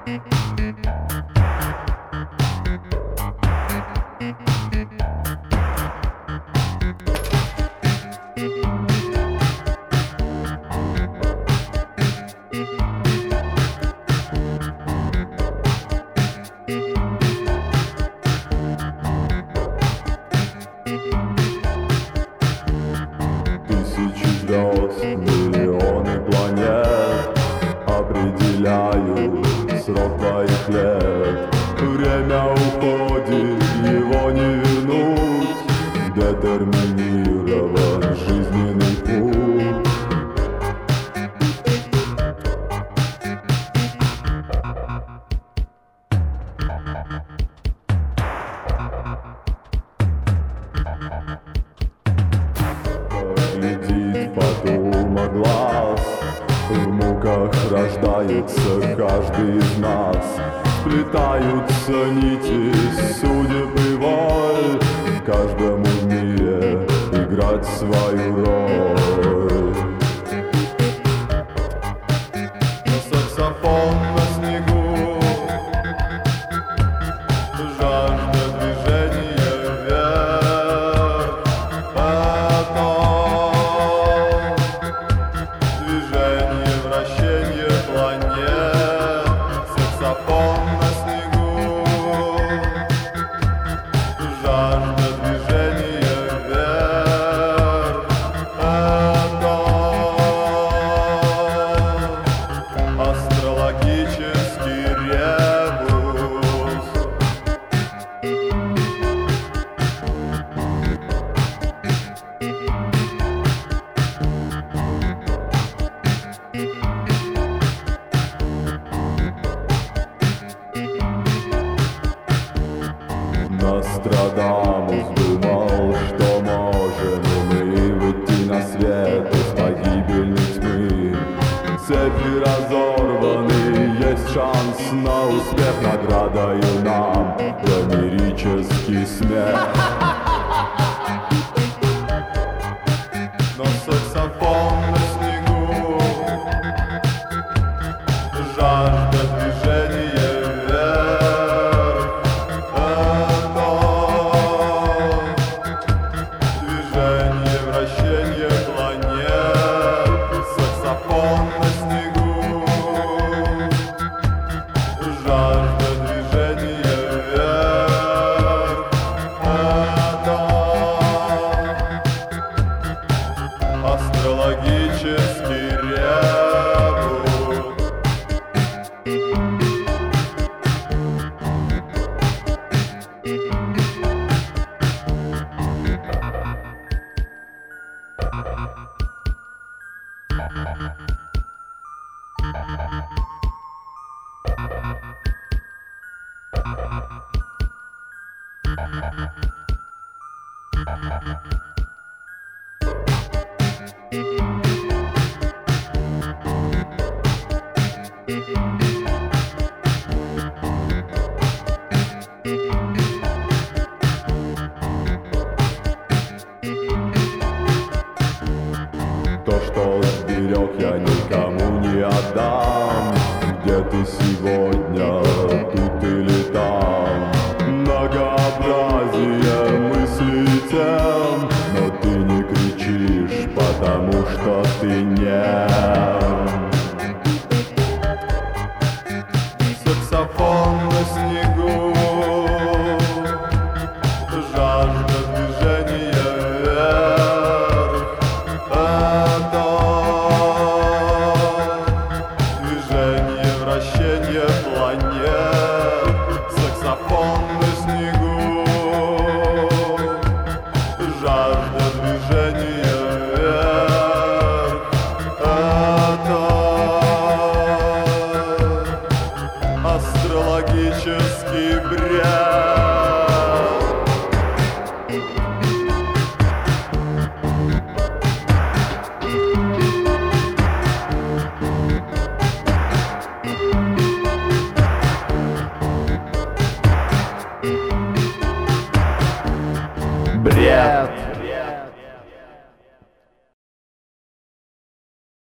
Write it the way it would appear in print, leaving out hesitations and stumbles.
Тысячи звезд, миллионы планет определяют срок твоих лет. Время уходит, его не вернуть, детерминирован жизненный путь. Глядит потума глаз, в муках рождается каждый из нас. Сплетаются нити судеб и воль, каждому в мире играть свою роль. Но саксофон на снегу, жажда движения вверх, потом движение, вращение планет. Саксофон на снегу, жажда движения вверх, потом астрологический ребус. Нострадамус думал, что можем мы выйти на свет из погибельной тьмы. Цепи разорваны, есть шанс на успех, наградою нам гомерический смех. Но саксофон на снегу, жажда движения вверх, потом движение, вращение планет. Саксофон на снегу, жажда движения вверх, потом астрологический ребус. То, что сберег, я никому не отдам. Где ты сегодня?